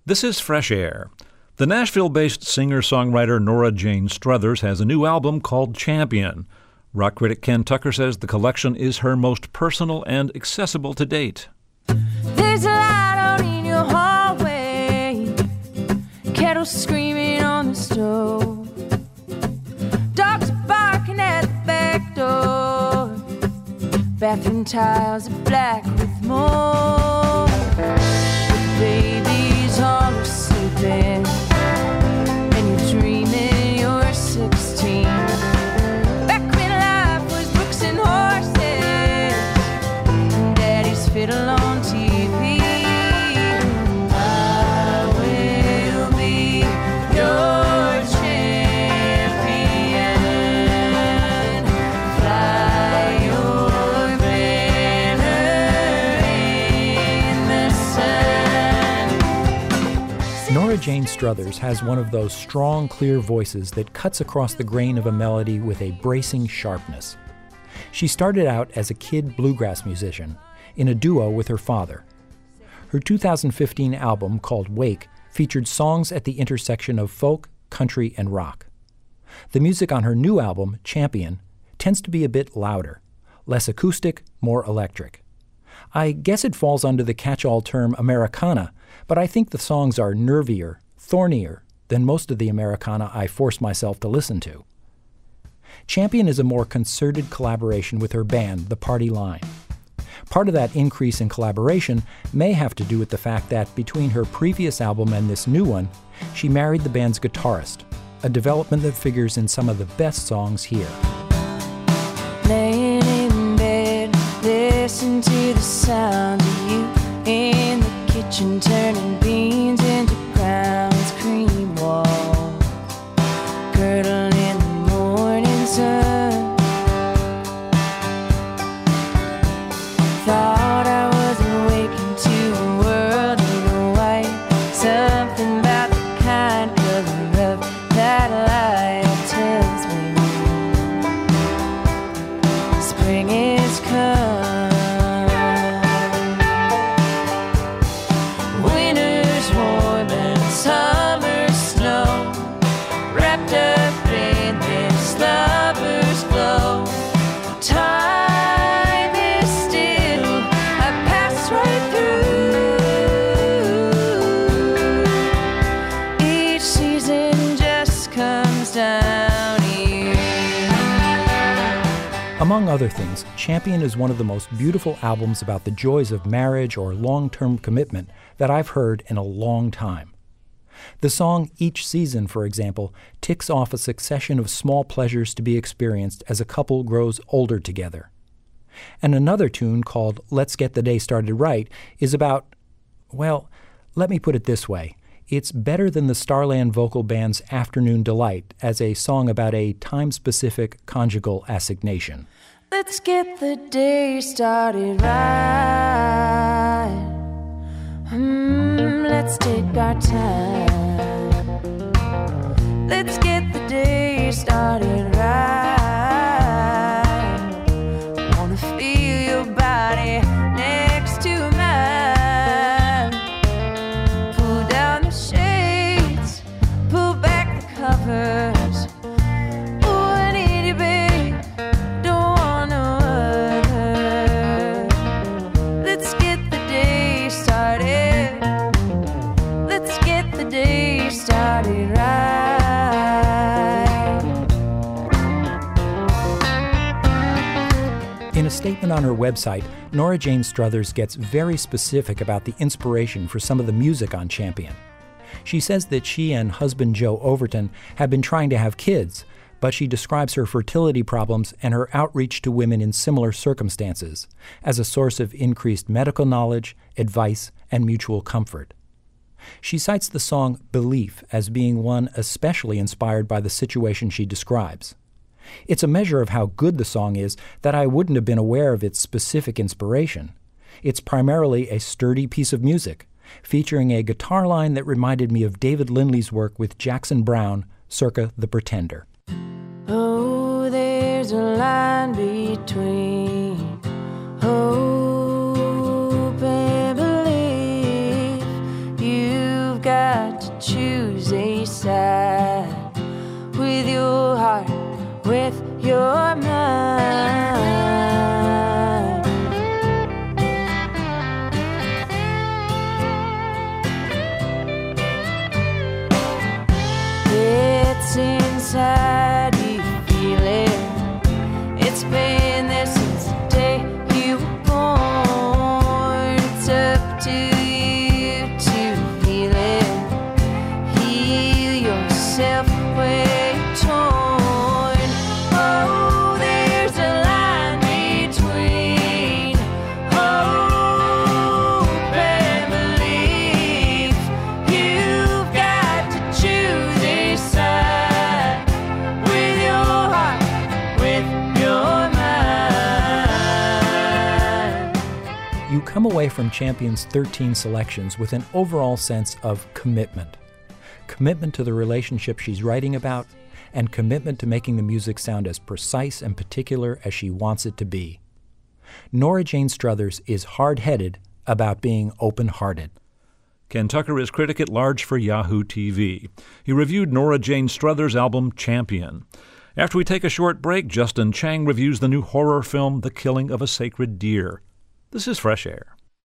This is Fresh Air. The Nashville-based singer-songwriter Nora Jane Struthers has a new album called Champion. Rock critic Ken Tucker says the collection is her most personal and accessible to date. There's a light out in your hallway, kettle screaming on the stove, dogs barking at the back door, bathroom tiles are black with mold, the babies all are sleeping, and you're dreaming you're 16. Back when life was books and horses, and daddy's fiddle on TV. I will be your champion. Fly your banner in the sun. Nora Jane Struthers has one of those strong, clear voices that cuts across the grain of a melody with a bracing sharpness. She started out as a kid bluegrass musician in a duo with her father. Her 2015 album, called Wake, featured songs at the intersection of folk, country, and rock. The music on her new album, Champion, tends to be a bit louder, less acoustic, more electric. I guess it falls under the catch-all term Americana, but I think the songs are nervier, thornier than most of the Americana I force myself to listen to. Champion is a more concerted collaboration with her band, The Party Line. Part of that increase in collaboration may have to do with the fact that between her previous album and this new one, she married the band's guitarist, a development that figures in some of the best songs here. Laying in bed, listen to the sound of you in the kitchen, turning beans into grounds, cream walls, girdle in the morning sun. Thought I was awakened to a world in white, something about the kind color of that light tells me spring is come. Winter's warm and summer's snow, wrapped up in this lover's glow. Time is still, I pass right through. Each season just comes down here. Among other things, Champion is one of the most beautiful albums about the joys of marriage or long-term commitment that I've heard in a long time. The song Each Season, for example, ticks off a succession of small pleasures to be experienced as a couple grows older together. And another tune called Let's Get the Day Started Right is about, well, let me put it this way. It's better than the Starland Vocal Band's Afternoon Delight as a song about a time-specific conjugal assignation. Let's get the day started right. Let's take our time. Let's get the day started right. Wanna feel your body next to mine. Pull down the shades, pull back the covers. Oh, I need you, babe. Don't want no other. Let's get the day started. Let's get the day started right. In a statement on her website, Nora Jane Struthers gets very specific about the inspiration for some of the music on Champion. She says that she and husband Joe Overton have been trying to have kids, but she describes her fertility problems and her outreach to women in similar circumstances as a source of increased medical knowledge, advice, and mutual comfort. She cites the song Belief as being one especially inspired by the situation she describes. It's a measure of how good the song is that I wouldn't have been aware of its specific inspiration. It's primarily a sturdy piece of music, featuring a guitar line that reminded me of David Lindley's work with Jackson Browne, circa The Pretender. Oh, there's a line between hope and belief. You've got to choose a side with your heart, with your mind. It's inside, you feel it. It's been there since the day you were born. It's up to you to feel it. Heal yourself where you're torn. Oh, there's a line between hope and belief. You've got to choose a side with your heart, with your mind. You come away from Champion's 13 selections with an overall sense of commitment. Commitment to the relationship she's writing about, and commitment to making the music sound as precise and particular as she wants it to be. Nora Jane Struthers is hard-headed about being open-hearted. Ken Tucker is critic at large for Yahoo TV. He reviewed Nora Jane Struthers' album Champion. After we take a short break, Justin Chang reviews the new horror film The Killing of a Sacred Deer. This is Fresh Air.